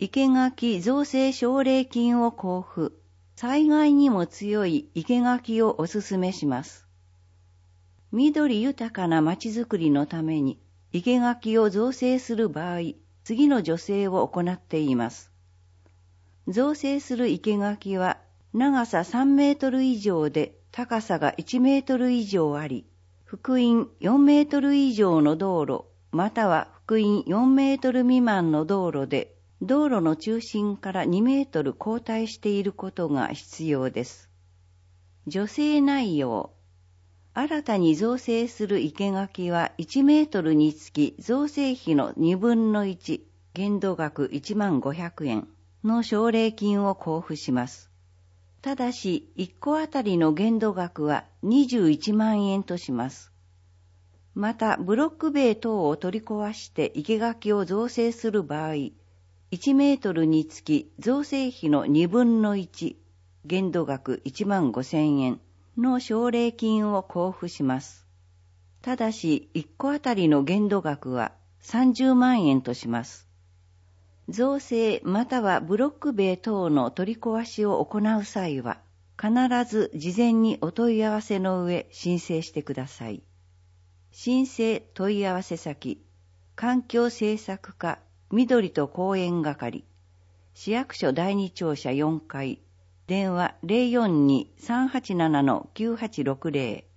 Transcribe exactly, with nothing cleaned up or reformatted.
生垣造成奨励金を交付、災害にも強い生垣をお勧めします。緑豊かなまちづくりのために生垣を造成する場合、次の助成を行っています。造成する生垣は長ささんメートル以上で高さがいちメートル以上あり、幅員よんメートル以上の道路、または幅員よんメートル未満の道路で、道路の中心からにメートル後退していることが必要です。助成内容。新たに造成する生垣はいちメートルにつき造成費のにぶんのいち、限度額いちまんごひゃくえんの奨励金を交付します。ただし、いっこあたりの限度額はにじゅういちまんえんとします。また、ブロック塀等を取り壊して生垣を造成する場合、いちメートルにつき造成費のにぶんのいち、限度額いちまんごせんえんの奨励金を交付します。ただし、いっこあたりの限度額はさんじゅうまんえんとします。造成またはブロック塀等の取り壊しを行う際は、必ず事前にお問い合わせの上申請してください。申請問い合わせ先、環境政策課緑と公園係、市役所だいに庁舎よんかい、電話 ゼロよんに さんはちなな きゅうはちろくゼロ